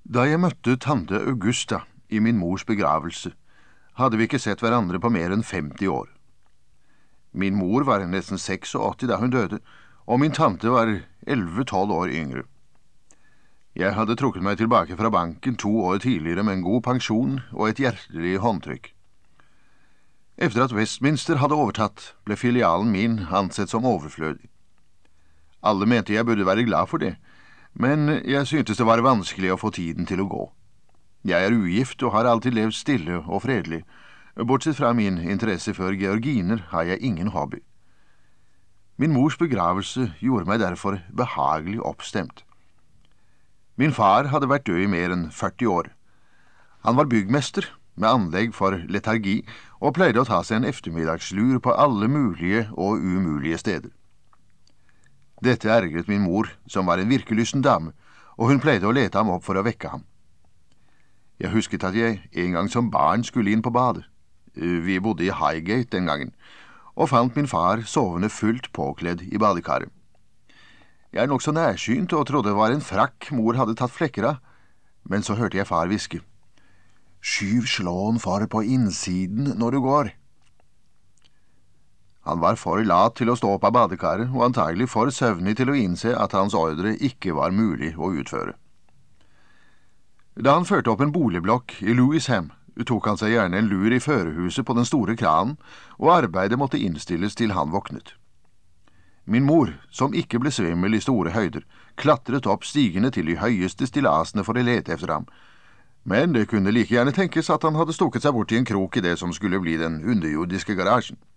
Da jeg møtte tante Augusta i min mors begravelse, hadde vi ikke sett hverandre på mer enn 50 år. Min mor var nesten 86 da hun døde, og min tante var 11–12 år yngre. Jeg hadde trukket meg tilbake fra banken 2 år tidligere med en god pensjon og et hjertelig håndtrykk. Efter at Westminster hadde overtatt, ble filialen min ansett som overflødig. Alle mente jeg burde være glad for det, men jeg syntes det var vanskelig å få tiden til å gå. Jeg er ugift og har alltid levd stille og fredelig. Bortsett fra min interesse for georginer har jeg ingen hobby. Min mors begravelse gjorde meg derfor behagelig oppstemt. Min far hadde vært død i mer enn 40 år. Han var byggmester med anlegg for letargi og pleide å ta seg en eftermiddagslur på alle mulige og umulige steder. Dette ergret min mor, som var en virkelysten dame, og hun pleide å lete ham opp for å vekke ham. Jeg husket at jeg en gang som barn skulle inn på badet. Vi bodde i Highgate den gangen, og fant min far sovende fullt påkledd i badekaret. Jeg er nok så nærsynt og trodde det var en frakk mor hadde tatt flekker av, men så hørte jeg far hviske: «Skyv slåen for på innsiden når du går.» Han var for lat til å stå opp av badekaret, og antagelig for søvnig til å innse at hans ordre ikke var mulig å utføre. Da han førte opp en boligblokk i Lewisham, tok han seg gjerne en lur i førerhuset på den store kranen, og arbeidet måtte innstilles til han våknet. Min mor, som ikke ble svimmel i store høyder, klatret opp stigende til de høyeste stillasene for å lete efter ham, men det kunne like gjerne tenkes at han hadde stukket seg bort i en krok i det som skulle bli den underjordiske garasjen.